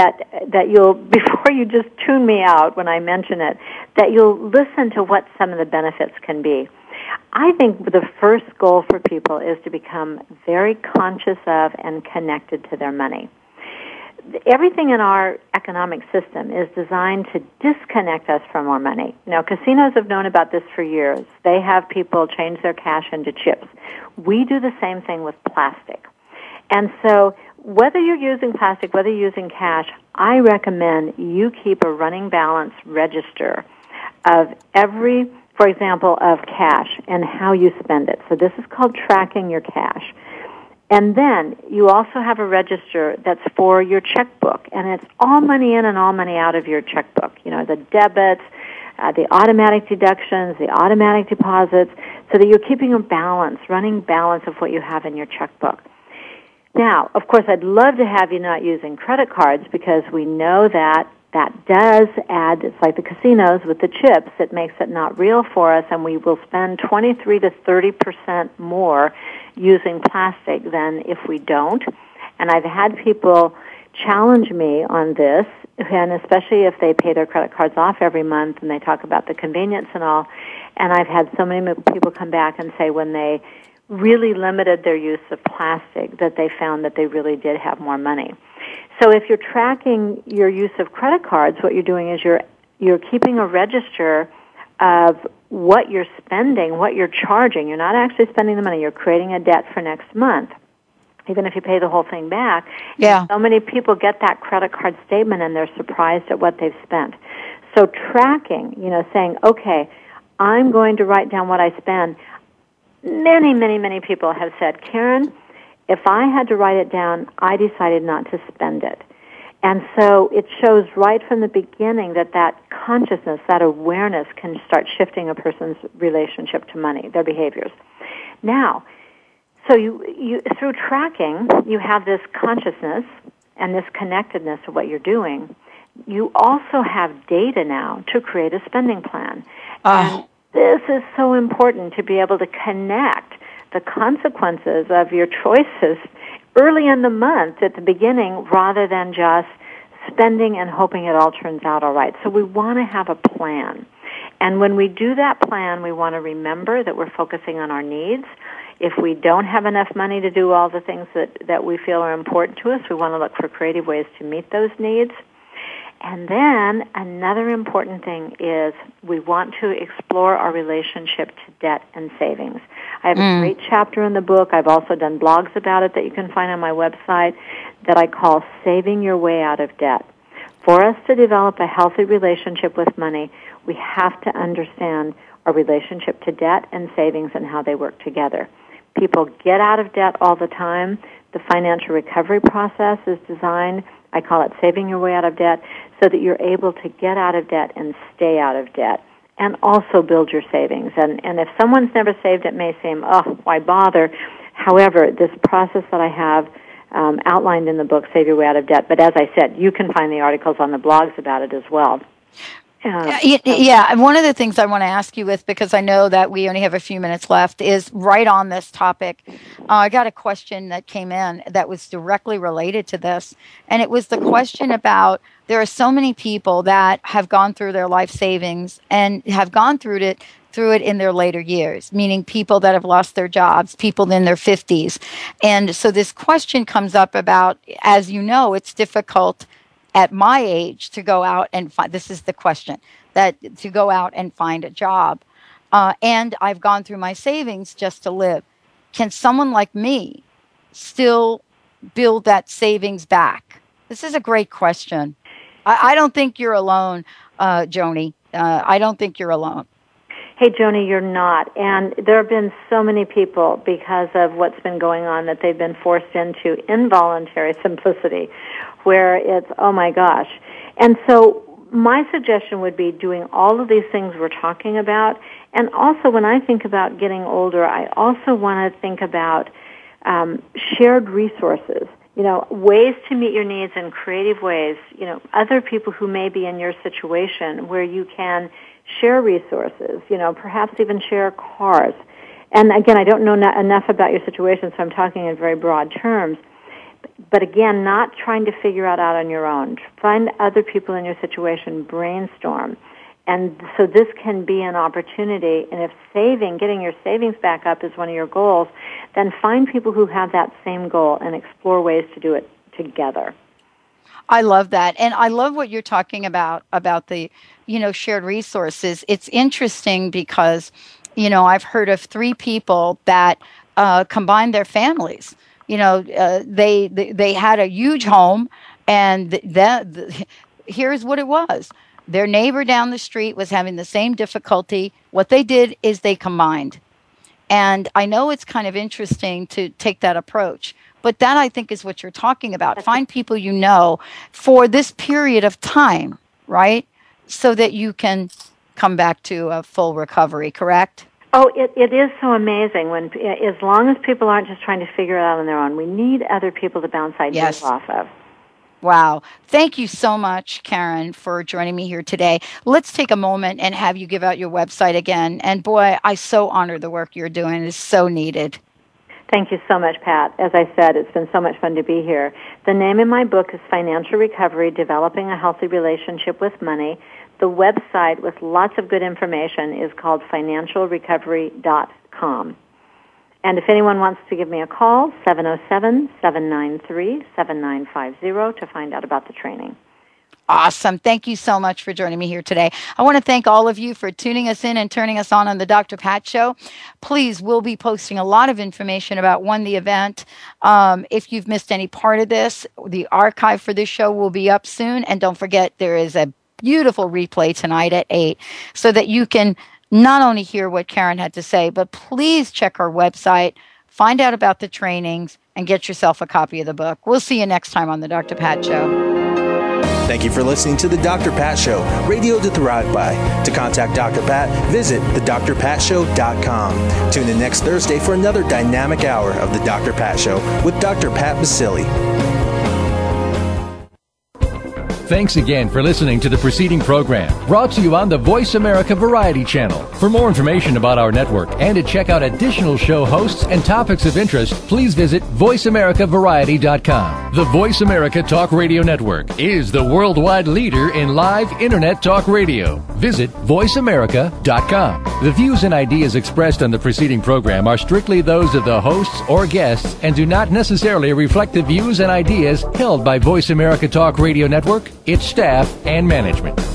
that you'll, before you just tune me out when I mention it, that you'll listen to what some of the benefits can be. I think the first goal for people is to become very conscious of and connected to their money. Everything in our economic system is designed to disconnect us from our money. Now, casinos have known about this for years. They have people change their cash into chips. We do the same thing with plastic. And so whether you're using plastic, whether you're using cash, I recommend you keep a running balance register of for example, of cash and how you spend it. So this is called tracking your cash. And then you also have a register that's for your checkbook, and it's all money in and all money out of your checkbook. The debits, the automatic deductions, the automatic deposits, so that you're keeping a balance, running balance of what you have in your checkbook. Now, of course, I'd love to have you not using credit cards because we know that does add, it's like the casinos with the chips, it makes it not real for us, and we will spend 23 to 30% more using plastic than if we don't. And I've had people challenge me on this, and especially if they pay their credit cards off every month and they talk about the convenience and all. And I've had so many people come back and say when they really limited their use of plastic that they found that they really did have more money. So if you're tracking your use of credit cards, what you're doing is you're keeping a register of what you're spending, what you're charging. You're not actually spending the money. You're creating a debt for next month, even if you pay the whole thing back. Yeah. So many people get that credit card statement and they're surprised at what they've spent. So tracking, saying, okay, I'm going to write down what I spend. Many, many, many people have said, Karen, if I had to write it down, I decided not to spend it. And so it shows right from the beginning that consciousness, that awareness can start shifting a person's relationship to money, their behaviors. Now, so you through tracking, you have this consciousness and this connectedness of what you're doing. You also have data now to create a spending plan. And this is so important to be able to connect the consequences of your choices early in the month at the beginning rather than just spending and hoping it all turns out all right. So we want to have a plan. And when we do that plan, we want to remember that we're focusing on our needs. If we don't have enough money to do all the things that we feel are important to us, we want to look for creative ways to meet those needs. And then another important thing is we want to explore our relationship to debt and savings. I have a great chapter in the book. I've also done blogs about it that you can find on my website that I call Saving Your Way Out of Debt. For us to develop a healthy relationship with money, we have to understand our relationship to debt and savings and how they work together. People get out of debt all the time. The financial recovery process is designed, I call it Saving Your Way Out of Debt, so that you're able to get out of debt and stay out of debt and also build your savings. And if someone's never saved, it may seem, oh, why bother? However, this process that I have outlined in the book, Save Your Way Out of Debt, but as I said, you can find the articles on the blogs about it as well. Yeah, one of the things I want to ask you with, because I know that we only have a few minutes left, is right on this topic. I got a question that came in that was directly related to this, and it was the question about there are so many people that have gone through their life savings and have gone through it in their later years, meaning people that have lost their jobs, people in their 50s. And so this question comes up about, as you know, it's difficult at my age to go out and find, this is the question, that to go out and find a job. And I've gone through my savings just to live. Can someone like me still build that savings back? This is a great question. I don't think you're alone, Joni. I don't think you're alone. Hey, Joni, you're not. And there have been so many people, because of what's been going on, that they've been forced into involuntary simplicity, where it's, oh my gosh. And so my suggestion would be doing all of these things we're talking about. And also, when I think about getting older, I also want to think about shared resources. You know, ways to meet your needs in creative ways. You know, other people who may be in your situation where you can share resources, you know, perhaps even share cars. And again, I don't know enough about your situation, so I'm talking in very broad terms. But again, not trying to figure it out on your own. Find other people in your situation, brainstorm. And so this can be an opportunity. And if getting your savings back up is one of your goals, then find people who have that same goal and explore ways to do it together. I love that. And I love what you're talking about the, you know, shared resources. It's interesting because, you know, I've heard of 3 people that combined their families. You know, they had a huge home, and here's what it was. Their neighbor down the street was having the same difficulty. What they did is they combined. And I know it's kind of interesting to take that approach, but that, I think, is what you're talking about. Find people you know for this period of time, right? So that you can come back to a full recovery, correct? Oh, it is so amazing when, as long as people aren't just trying to figure it out on their own, we need other people to bounce ideas off of. Wow. Thank you so much, Karen, for joining me here today. Let's take a moment and have you give out your website again. And boy, I so honor the work you're doing. It's so needed. Thank you so much, Pat. As I said, it's been so much fun to be here. The name of my book is Financial Recovery, Developing a Healthy Relationship with Money. The website with lots of good information is called financialrecovery.com. And if anyone wants to give me a call, 707-793-7950 to find out about the training. Awesome. Thank you so much for joining me here today. I want to thank all of you for tuning us in and turning us on the Dr. Pat Show. Please, we'll be posting a lot of information about the event. If you've missed any part of this, the archive for this show will be up soon. And don't forget, there is a beautiful replay tonight at 8 so that you can not only hear what Karen had to say, but please check our website, find out about the trainings, and get yourself a copy of the book. We'll see you next time on the Dr. Pat Show. Thank you for listening to the Dr. Pat Show, radio to thrive by. To contact Dr. Pat, visit thedrpatshow.com. Tune in next Thursday for another dynamic hour of the Dr. Pat Show with Dr. Pat Baccili. Thanks again for listening to the preceding program, brought to you on the Voice America Variety Channel. For more information about our network and to check out additional show hosts and topics of interest, please visit VoiceAmericaVariety.com. The Voice America Talk Radio Network is the worldwide leader in live Internet talk radio. Visit VoiceAmerica.com. The views and ideas expressed on the preceding program are strictly those of the hosts or guests and do not necessarily reflect the views and ideas held by Voice America Talk Radio Network, its staff, and management.